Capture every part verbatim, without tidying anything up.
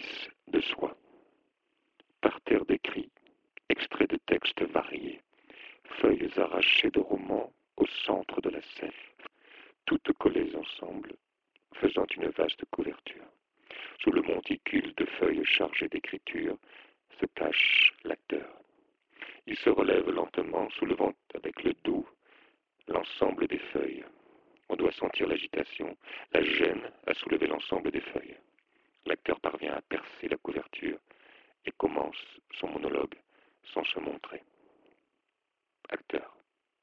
coulisses de soi. Parterre d'écrits, extraits de textes variés, feuilles arrachées de romans au centre de la scène, toutes collées ensemble, faisant une vaste couverture. Sous le monticule de feuilles chargées d'écriture se cache l'acteur. Il se relève lentement, soulevant avec le dos l'ensemble des feuilles. On doit sentir l'agitation, la gêne à soulever l'ensemble des feuilles. L'acteur parvient à percer la couverture et commence son monologue sans se montrer. Acteur.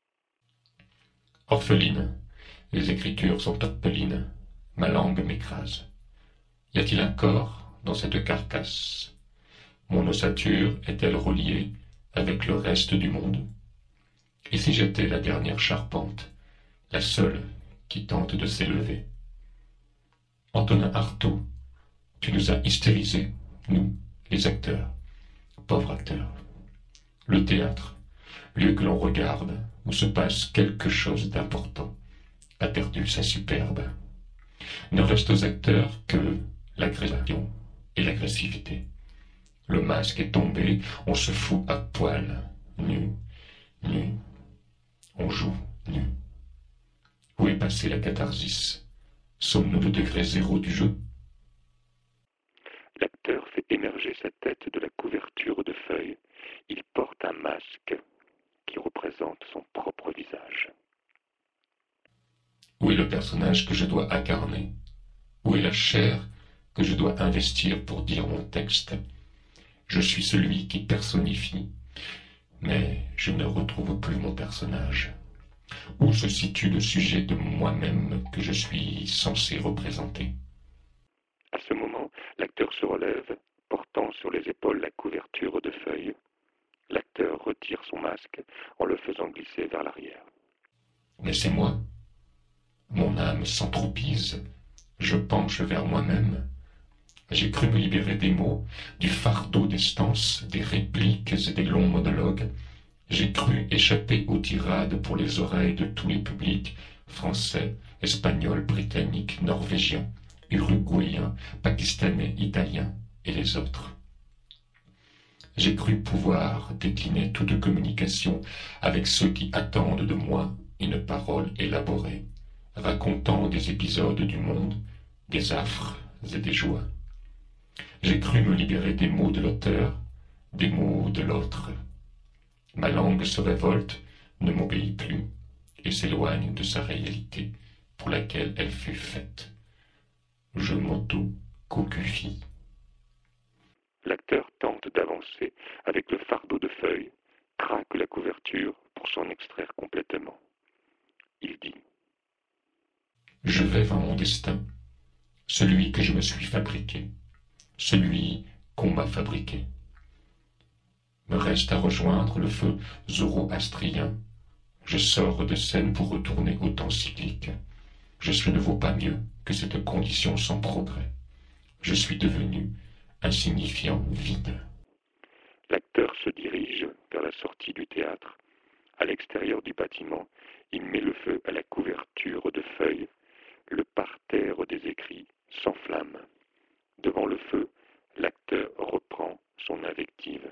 Orpheline, les écritures sont orphelines, ma langue m'écrase. Y a-t-il un corps dans cette carcasse? Mon ossature est-elle reliée avec le reste du monde? Et si j'étais la dernière charpente, la seule qui tente de s'élever? Antonin Artaud, tu nous as hystérisés, nous, les acteurs, pauvres acteurs. Le théâtre, lieu que l'on regarde, où se passe quelque chose d'important, a perdu sa superbe. Ne reste aux acteurs que l'agression et l'agressivité. Le masque est tombé, on se fout à poil, nu, nu. On joue nu. Où est passée la catharsis? Sommes-nous le degré zéro du jeu? L'acteur fait émerger sa tête de la couverture de feuilles. Il porte un masque qui représente son propre visage. Où est le personnage que je dois incarner? Où est la chair que je dois investir pour dire mon texte? Je suis celui qui personnifie, mais je ne retrouve plus mon personnage. Où se situe le sujet de moi-même que je suis censé représenter? À ce moment, l'acteur se relève, portant sur les épaules la couverture de feuilles. L'acteur retire son masque en le faisant glisser vers l'arrière. Mais c'est moi. Mon âme s'entropise. Je penche vers moi-même. J'ai cru me libérer des mots, du fardeau des stances, des répliques et des longs monologues. J'ai cru échapper aux tirades pour les oreilles de tous les publics, français, espagnols, britanniques, norvégiens, uruguayens, pakistanais, italiens et les autres. J'ai cru pouvoir décliner toute communication avec ceux qui attendent de moi une parole élaborée, racontant des épisodes du monde, des affres et des joies. J'ai cru me libérer des mots de l'auteur, des mots de l'autre. Ma langue se révolte, ne m'obéit plus, et s'éloigne de sa réalité pour laquelle elle fut faite. Je m'auto-cocufie. L'acteur tente d'avancer avec le fardeau de feuilles, craque la couverture pour s'en extraire complètement. Il dit « Je vais vers mon destin, celui que je me suis fabriqué, celui qu'on m'a fabriqué. Me reste à rejoindre le feu zoroastrien. Je sors de scène pour retourner au temps cyclique. Je suis ne vaut pas mieux que cette condition sans progrès. Je suis devenu insignifiant, vide. » L'acteur se dirige vers la sortie du théâtre. À l'extérieur du bâtiment, il met le feu à la couverture de feuilles. Le parterre des écrits s'enflamme. Devant le feu, l'acteur reprend son invective.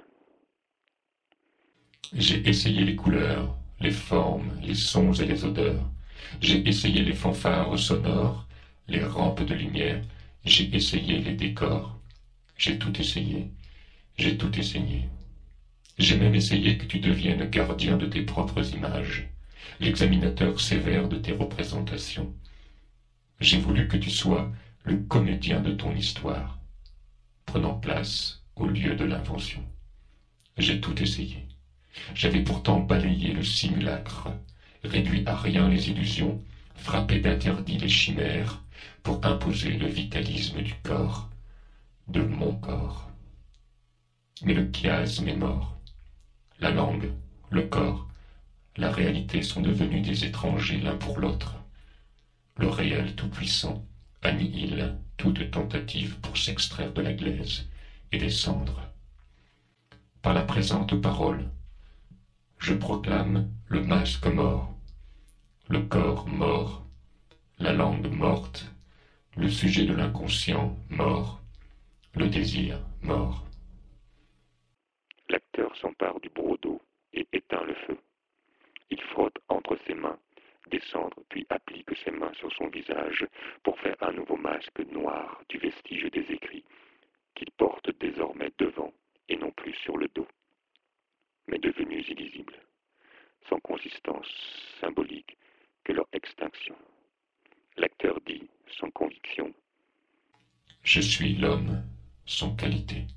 J'ai essayé les couleurs, les formes, les sons et les odeurs. J'ai essayé les fanfares sonores, les rampes de lumière. J'ai essayé les décors. J'ai tout essayé. J'ai tout essayé. J'ai même essayé que tu deviennes gardien de tes propres images, l'examinateur sévère de tes représentations. J'ai voulu que tu sois le comédien de ton histoire, prenant place au lieu de l'invention. J'ai tout essayé. J'avais pourtant balayé le simulacre, réduit à rien les illusions, frappé d'interdit les chimères, pour imposer le vitalisme du corps, de mon corps. Mais le chiasme est mort. La langue, le corps, la réalité sont devenus des étrangers l'un pour l'autre. Le réel tout-puissant annihile toute tentative pour s'extraire de la glaise et des cendres. Par la présente parole, je proclame le masque mort, le corps mort, la langue morte, le sujet de l'inconscient mort, le désir mort. L'acteur s'empare du brodeau et éteint le feu. Il frotte entre ses mains des cendres, puis applique ses mains sur son visage pour faire un nouveau masque noir du vestige des écrits qu'il porte désormais devant et non plus sur le dos, mais devenus illisibles, sans consistance symbolique que leur extinction. L'acteur dit, sans conviction, Je suis l'homme, sans qualité.